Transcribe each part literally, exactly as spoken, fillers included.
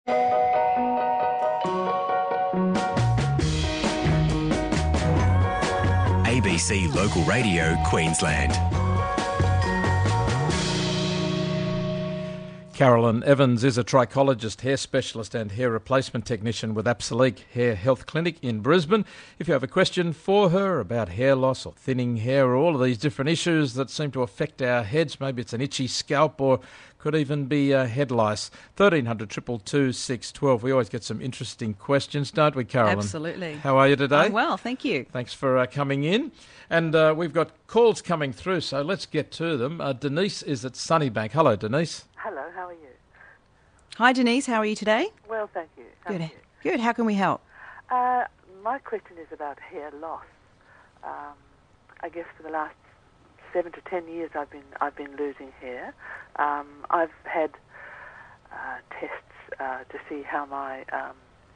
A B C Local Radio, Queensland. Carolyn Evans is a trichologist, hair specialist and hair replacement technician with Absolique Hair Health Clinic in Brisbane. If you have a question for her about hair loss or thinning hair or all of these different issues that seem to affect our heads, maybe it's an itchy scalp or could even be uh, head lice, thirteen hundred, two two two, six one two. We always get some interesting questions, don't we, Carolyn? Absolutely. How are you today? I'm well, thank you. Thanks for uh, coming in. And uh, we've got calls coming through, so let's get to them. Uh, Denise is at Sunnybank. Hello, Denise. Hello, how are you? Hi, Denise. How are you today? Well, thank you. How Good. are you? Good. How can we help? Uh, my question is about hair loss. Um, I guess for the last seven to ten years, I've been I've been losing hair. Um, I've had uh, tests uh, to see how my um,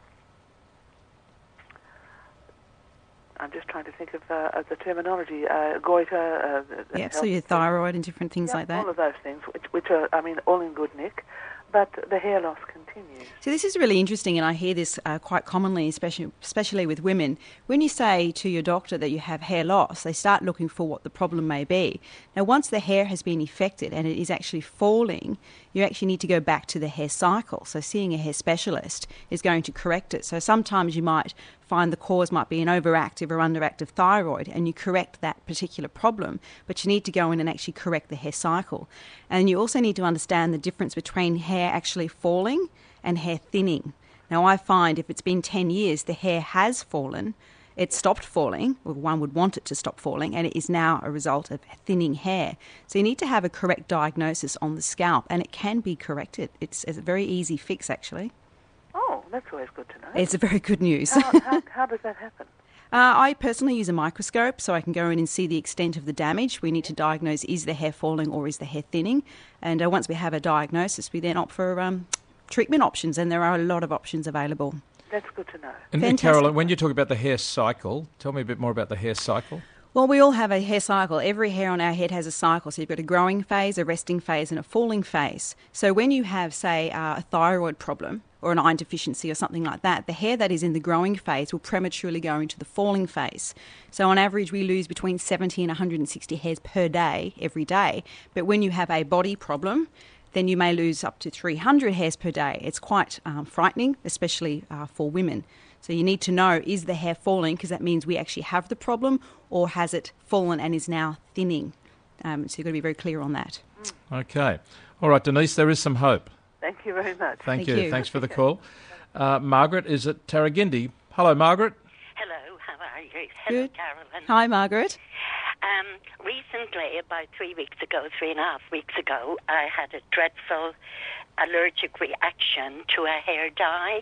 I'm just trying to think of, uh, of the terminology, uh, goiter. Uh, Yeah, so your thyroid and different things yeah, like that. all of those things, which, which are, I mean, all in good nick, but the hair loss continues. So this is really interesting, and I hear this uh, quite commonly, especially especially with women. When you say to your doctor that you have hair loss, they start looking for what the problem may be. Now, once the hair has been affected and it is actually falling, you actually need to go back to the hair cycle. So seeing a hair specialist is going to correct it. So sometimes you might find the cause might be an overactive or underactive thyroid, and you correct that particular problem, but you need to go in and actually correct the hair cycle. And you also need to understand the difference between hair actually falling and hair thinning. Now, I find if it's been ten years, the hair has fallen, it stopped falling, or one would want it to stop falling, and it is now a result of thinning hair. So you need to have a correct diagnosis on the scalp, and it can be corrected. It's a very easy fix, actually. Oh, that's always good to know. It's a very good news. How, how, how does that happen? Uh, I personally use a microscope so I can go in and see the extent of the damage. We need to diagnose, is the hair falling or is the hair thinning? And uh, once we have a diagnosis, we then opt for um, treatment options, and there are a lot of options available. That's good to know. And then, Fantastic. Carolyn, when you talk about the hair cycle, tell me a bit more about the hair cycle. Well, we all have a hair cycle. Every hair on our head has a cycle. So you've got a growing phase, a resting phase, and a falling phase. So when you have, say, uh, a thyroid problem or an iron deficiency or something like that, the hair that is in the growing phase will prematurely go into the falling phase. So on average, we lose between seventy and one hundred sixty hairs per day, every day. But when you have a body problem, then you may lose up to three hundred hairs per day. It's quite um, frightening, especially uh, for women. So you need to know, is the hair falling, because that means we actually have the problem, or has it fallen and is now thinning? Um, so you've got to be very clear on that. Okay. All right, Denise, there is some hope. Thank you very much. Thank, Thank you. you. Thanks for the call. Uh, Margaret is at Tarragindi. Hello, Margaret. Hello, how are you? Hello, Good. Carolyn. Hi, Margaret. Um, recently, about three weeks ago, three and a half weeks ago, I had a dreadful allergic reaction to a hair dye,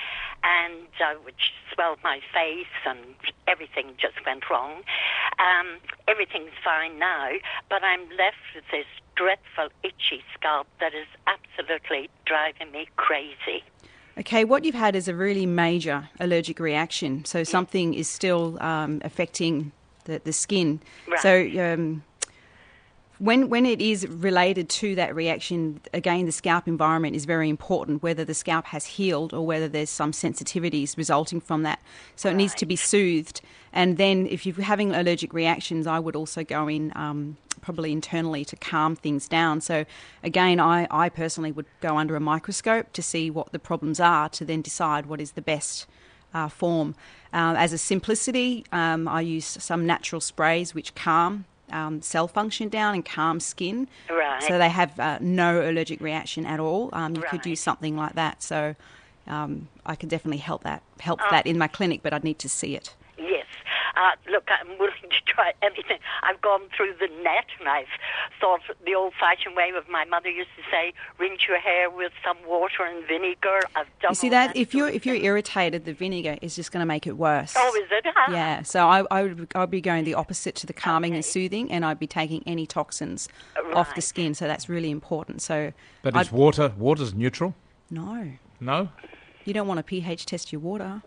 and I would swell my face and everything just went wrong. Um, everything's fine now, but I'm left with this dreadful itchy scalp that is absolutely driving me crazy. Okay, what you've had is a really major allergic reaction. So something is still um, affecting the, the skin. Right. So um, when when it is related to that reaction, again, the scalp environment is very important, whether the scalp has healed or whether there's some sensitivities resulting from that. So it needs to be soothed. And then if you're having allergic reactions, I would also go in um, probably internally to calm things down. So again, I, I personally would go under a microscope to see what the problems are, to then decide what is the best uh, form. Uh, as a simplicity, um, I use some natural sprays which calm um, cell function down and calm skin. Right. So they have uh, no allergic reaction at all. Um, you could Right. use something like that. So um, I could definitely help that help Oh. that in my clinic, but I'd need to see it. Yes. Uh, look, I'm willing to try everything. I've gone through the net, and I've thought the old-fashioned way of my mother used to say, rinse your hair with some water and vinegar. I've done You see all that if sort you're of if you're thing. irritated, the vinegar is just going to make it worse. Oh, is it? Huh? Yeah, so I, I would I'd be going the opposite to the calming and Okay. soothing, and I'd be taking any toxins off the Right. skin. So that's really important. So But I'd- is water, water's neutral? no, No? you don't want to pH test your water.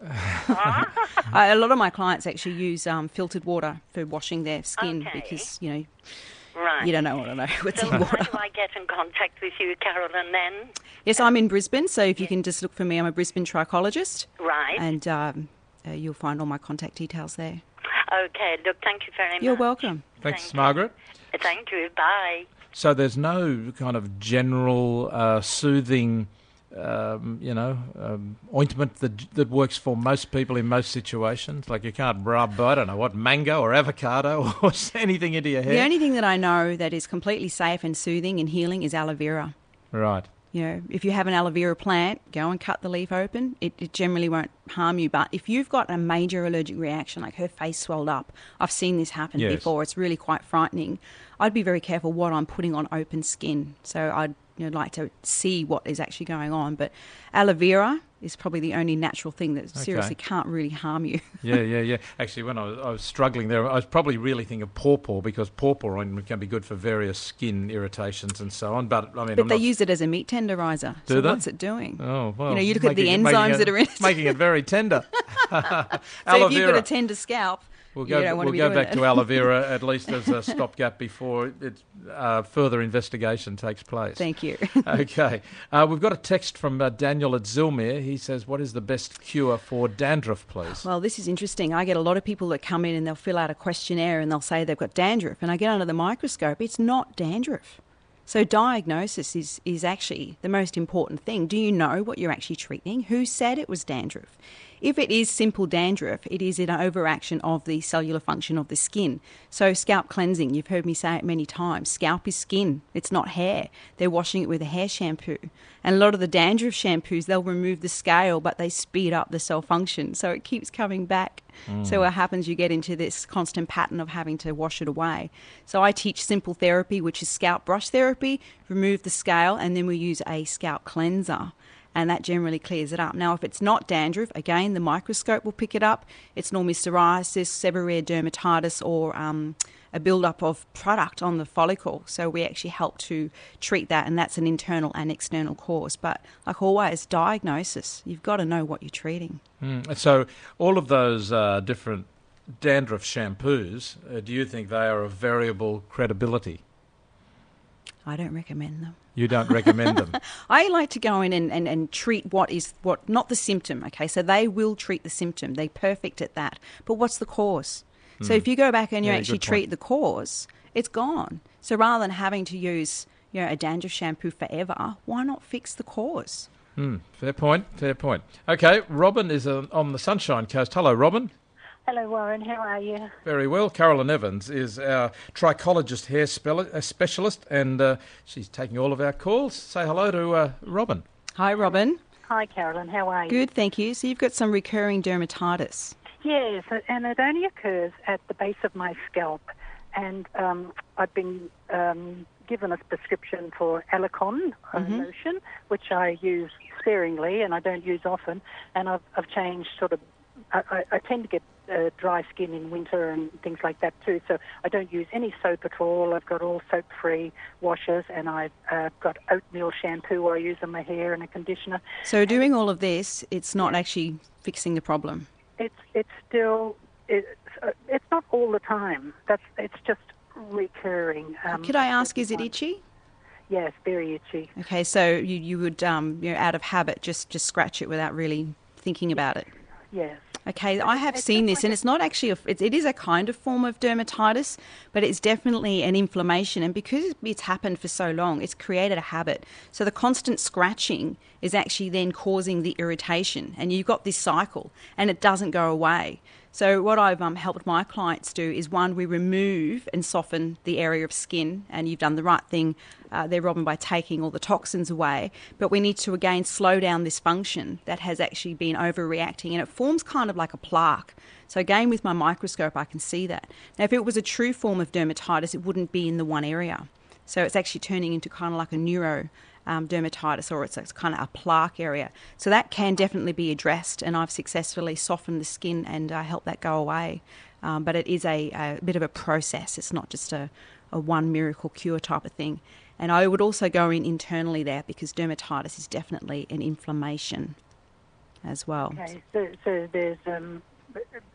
I, a lot of my clients actually use um, filtered water for washing their skin Okay. because you know Right. You don't know what I know. What's So in how water. do I get in contact with you, Carolyn, then? Yes, I'm in Brisbane, so if you can just look for me, I'm a Brisbane trichologist, Right. and um, uh, you'll find all my contact details there. Okay, look, thank you very much. You're welcome. Thanks, Thank you. Margaret. Thank you. Bye. So there's no kind of general uh, soothing, um, you know, um, ointment that that works for most people in most situations. Like you can't rub, I don't know what, mango or avocado or anything into your hair. The only thing that I know that is completely safe and soothing and healing is aloe vera. Right. You know, if you have an aloe vera plant, go and cut the leaf open. It, it generally won't harm you. But if you've got a major allergic reaction, like her face swelled up, I've seen this happen Yes. before. It's really quite frightening. I'd be very careful what I'm putting on open skin. So I'd you know, like to see what is actually going on. But aloe vera is probably the only natural thing that seriously can't really harm you. Yeah, yeah, yeah. Actually, when I was, I was struggling there, I was probably really thinking of pawpaw because pawpaw ointment can be good for various skin irritations and so on. But I mean, But I'm they not... use it as a meat tenderizer. Do so they? what's it doing? Oh well. You know, you look at the making it- making enzymes it- that are in it. making it very tender. So Aloe if you've vera. got a tender scalp, We'll you go, don't want we'll to be go doing back it. to aloe vera at least as a stopgap before it, uh, further investigation takes place. Thank you. Okay. Uh, we've got a text from uh, Daniel at Zilmere. He says, what is the best cure for dandruff, please? Well, this is interesting. I get a lot of people that come in and they'll fill out a questionnaire and they'll say they've got dandruff. And I get under the microscope, it's not dandruff. So diagnosis is, is actually the most important thing. Do you know what you're actually treating? Who said it was dandruff? If it is simple dandruff, it is an overaction of the cellular function of the skin. So scalp cleansing, you've heard me say it many times. Scalp is skin. It's not hair. They're washing it with a hair shampoo. And a lot of the dandruff shampoos, they'll remove the scale, but they speed up the cell function. So it keeps coming back. Mm. So what happens, you get into this constant pattern of having to wash it away. So I teach simple therapy, which is scalp brush therapy, remove the scale, and then we use a scalp cleanser. And that generally clears it up. Now, if it's not dandruff, again, the microscope will pick it up. It's normally psoriasis, seborrheic dermatitis, or um, a build-up of product on the follicle. So we actually help to treat that, and that's an internal and external cause. But like always, diagnosis. You've got to know what you're treating. Mm. So all of those uh, different dandruff shampoos, uh, do you think they are of variable credibility? I don't recommend them. You don't recommend them? I like to go in and, and, and treat what is, what not the symptom, okay? So they will treat the symptom. They're perfect at that. But what's the cause? Mm. So if you go back and you Yeah, actually good treat point. the cause, it's gone. So rather than having to use, you know, a dandruff shampoo forever, why not fix the cause? Mm. Fair point, fair point. Okay, Robin is uh, on the Sunshine Coast. Hello, Robin. Hello, Warren. How are you? Very well. Carolyn Evans is our trichologist hair spell- uh, specialist, and uh, she's taking all of our calls. Say hello to uh, Robin. Hi, Robin. Hi, Carolyn. How are you? Good, thank you. So you've got some recurring dermatitis. Yes, and it only occurs at the base of my scalp. And um, I've been um, given a prescription for Alicon uh, Mm-hmm. lotion, which I use sparingly and I don't use often. And I've, I've changed sort of, I, I, I tend to get uh, dry skin in winter and things like that too. So I don't use any soap at all. I've got all soap-free washes, and I've uh, got oatmeal shampoo I use on my hair and a conditioner. So doing all of this, it's not actually fixing the problem. It's it's still it's, uh, it's not all the time. That's it's just recurring. Um, Could I ask, is it itchy? Yes, very itchy. Okay, so you, you would, um, you know, out of habit, just, just scratch it without really thinking about it. Yes. Okay, I have It's seen just this, like and a- it's not actually, a, it, it is a kind of form of dermatitis, but it's definitely an inflammation, and because it's happened for so long, it's created a habit. So the constant scratching is actually then causing the irritation, and you've got this cycle, and it doesn't go away. So what I've um, helped my clients do is, one, we remove and soften the area of skin, and you've done the right thing uh, there, Robin, by taking all the toxins away. But we need to, again, slow down this function that has actually been overreacting, and it forms kind of like a plaque. So again, with my microscope, I can see that. Now, if it was a true form of dermatitis, it wouldn't be in the one area. So it's actually turning into kind of like a neuro Um, dermatitis, or it's, it's kind of a plaque area. So that can definitely be addressed, and I've successfully softened the skin and uh, helped that go away. Um, but it is a, a bit of a process. It's not just a, a one miracle cure type of thing. And I would also go in internally there, because dermatitis is definitely an inflammation as well. Okay. So, so there's um,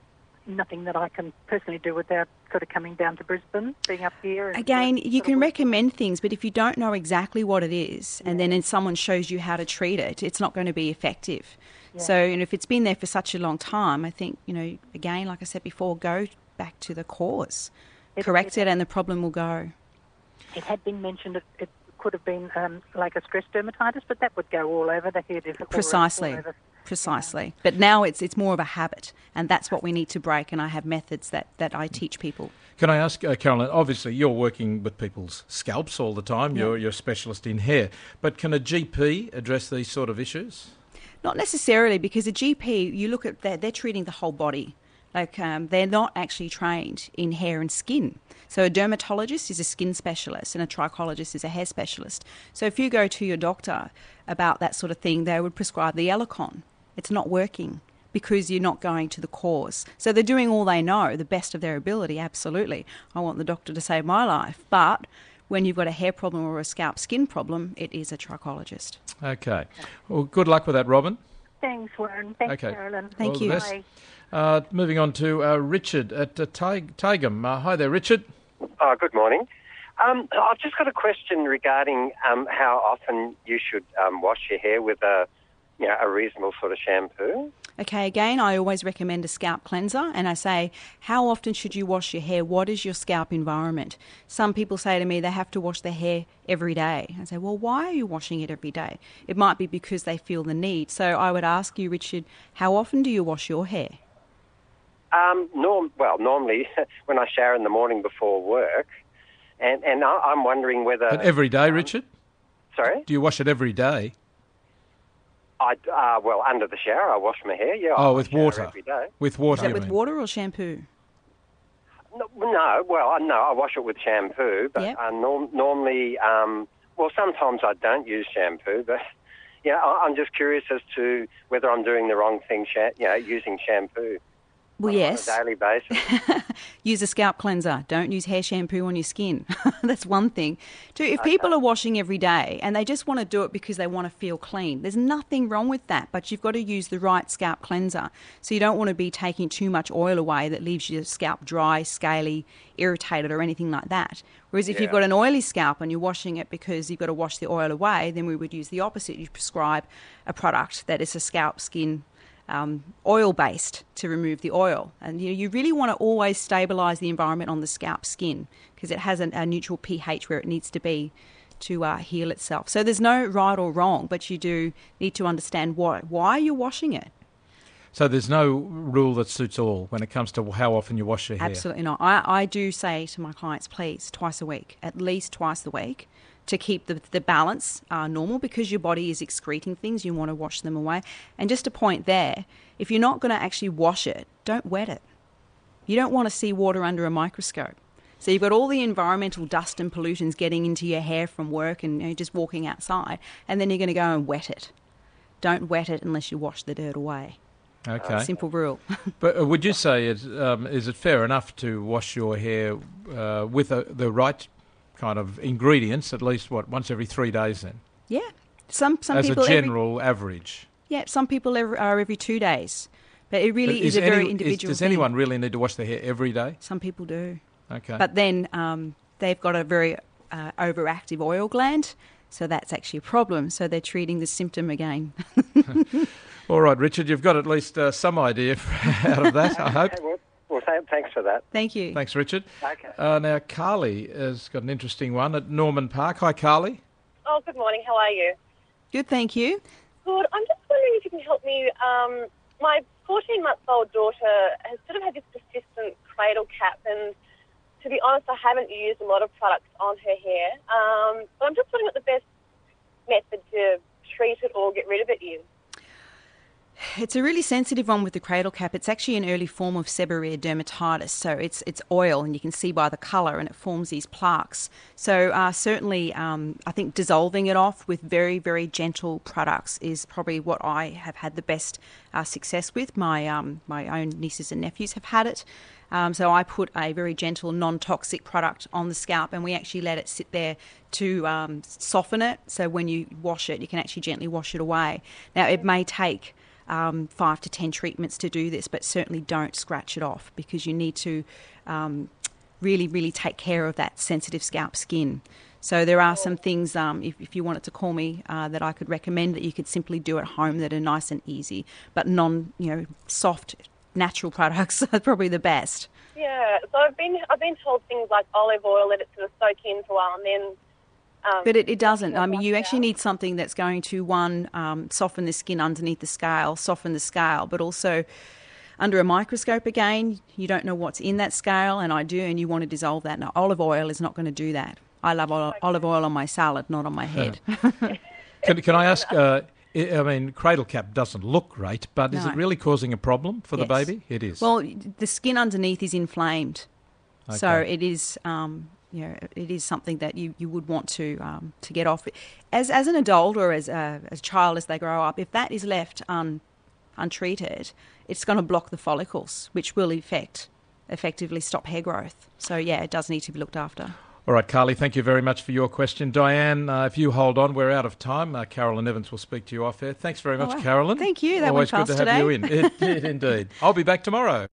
nothing that I can personally do without sort of coming down to Brisbane, being up here. And Again, sort of you can working. recommend things, but if you don't know exactly what it is, and then someone shows you how to treat it, it's not going to be effective. Yeah. So, you know, if it's been there for such a long time, I think, you know, again, like I said before, go back to the cause, It- correct it- it, and the problem will go. It had been mentioned it, it could have been um, like a stress dermatitis, but that would go all over the head. If it all over- Precisely. all over. Precisely. But now it's it's more of a habit, and that's what we need to break, and I have methods that, that I teach people. Can I ask, uh, Carolyn, obviously you're working with people's scalps all the time, Yeah. you're, you're a specialist in hair, but can a G P address these sort of issues? Not necessarily, because a G P, you look at that, they're treating the whole body. Like um, they're not actually trained in hair and skin. So a dermatologist is a skin specialist and a trichologist is a hair specialist. So if you go to your doctor about that sort of thing, they would prescribe the Elicon. It's not working because you're not going to the cause. So they're doing all they know, the best of their ability, absolutely. I want the doctor to save my life. But when you've got a hair problem or a scalp skin problem, it is a trichologist. Okay. Well, good luck with that, Robin. Thanks, Warren. Thanks, Okay. Carolyn. Thank All the you. best. Bye. Uh, moving on to uh, Richard at uh, Tig- Tigum. Uh, hi there, Richard. Oh, good morning. Um, I've just got a question regarding um, how often you should um, wash your hair with a, you know, a reasonable sort of shampoo. Okay, again, I always recommend a scalp cleanser, and I say, how often should you wash your hair? What is your scalp environment? Some people say to me they have to wash their hair every day. I say, well, why are you washing it every day? It might be because they feel the need. So I would ask you, Richard, how often do you wash your hair? Um, norm, well, normally when I shower in the morning before work, and, and I, I'm wondering whether... But every day, Richard? Sorry? Do you wash it every day? I, uh, well, under the shower I wash my hair, yeah. Oh, I with shower water. every day. With water, Is that you with mean? water or shampoo? No, no, well, I- no, I wash it with shampoo, but Yep. uh, norm, normally, um, well, sometimes I don't use shampoo, but yeah, I, I'm just curious as to whether I'm doing the wrong thing, sha- you know, using shampoo Well, on yes. a daily basis. Use a scalp cleanser. Don't use hair shampoo on your skin. That's one thing. Two, if people are washing every day and they just want to do it because they want to feel clean, there's nothing wrong with that, but you've got to use the right scalp cleanser. So you don't want to be taking too much oil away that leaves your scalp dry, scaly, irritated or anything like that. Whereas if you've Yeah. got an oily scalp and you're washing it because you've got to wash the oil away, then we would use the opposite. You prescribe a product that is a scalp skin Um, oil-based to remove the oil. And you know, you really want to always stabilise the environment on the scalp skin because it has an, a neutral pH where it needs to be to uh, heal itself. So there's no right or wrong, but you do need to understand why, why you're washing it. So there's no rule that suits all when it comes to how often you wash your hair? Absolutely not. I, I do say to my clients, please, twice a week, at least twice a week, to keep the, the balance uh, normal because your body is excreting things. You want to wash them away. And just a point there, if you're not going to actually wash it, don't wet it. You don't want to see water under a microscope. So you've got all the environmental dust and pollutants getting into your hair from work and you know, just walking outside, and then you're going to go and wet it. Don't wet it unless you wash the dirt away. Okay. Simple rule. But uh, would you say, it, um, is it fair enough to wash your hair uh, with a, the right kind of ingredients, at least, what, once every three days then? Yeah. Some some As a people every, general average? yeah, some people every, are every two days. But it really But is, a any- very is- individual Does thing. anyone really need to wash their hair every day? Some people do. Okay. But then um, they've got a very uh, overactive oil gland, so that's actually a problem. So they're treating the symptom again. All right, Richard, you've got at least uh, some idea out of that, I hope. Okay, well, well, th- thanks for that. Thank you. Thanks, Richard. Okay. Uh, now, Carly has got an interesting one at Norman Park. Hi, Carly. Oh, good morning. How are you? Good, thank you. Good. I'm just wondering if you can help me. Um, my fourteen-month-old daughter has sort of had this persistent cradle cap, and to be honest, I haven't used a lot of products on her hair. Um, but I'm just wondering what the best method to treat it or get rid of it is. It's a really sensitive one with the cradle cap. It's actually an early form of seborrheic dermatitis. So it's it's oil, and you can see by the colour, and it forms these plaques. So uh, certainly, um, I think dissolving it off with very, very gentle products is probably what I have had the best uh, success with. My um, my own nieces and nephews have had it. Um, so I put a very gentle, non-toxic product on the scalp, and we actually let it sit there to um, soften it. So when you wash it, you can actually gently wash it away. Now, it may take um, five to ten treatments to do this, but certainly don't scratch it off because you need to um, really, really take care of that sensitive scalp skin. So there are some things, um, if, if you wanted to call me, uh, that I could recommend that you could simply do at home that are nice and easy, but non, you know, soft, natural products are probably the best. Yeah, so I've been I've been told things like olive oil, let it sort of soak in for a while, and then. Um, but it, it doesn't. I mean, you actually need something that's going to one um, soften the skin underneath the scale, soften the scale, but also. Under a microscope again, you don't know what's in that scale, and I do, and you want to dissolve that. Now, olive oil is not going to do that. I love ol- okay. olive oil on my salad, not on my head. can, can I ask, uh, I I mean, cradle cap doesn't look great, but is No. it really causing a problem for Yes. the baby? It is. Well, the skin underneath is inflamed, so Okay. it is, um, you know, it is something that you, you would want to um, to get off. As as an adult or as a, as a child as they grow up, if that is left un, untreated, it's going to block the follicles, which will effect, effectively stop hair growth. So, yeah, it does need to be looked after. All right, Carly, thank you very much for your question. Diane, uh, if you hold on, we're out of time. Uh, Carolyn Evans will speak to you off air. Thanks very much, Oh, Carolyn. Thank you. That Always went good fast to have today. you in. It did indeed. I'll be back tomorrow.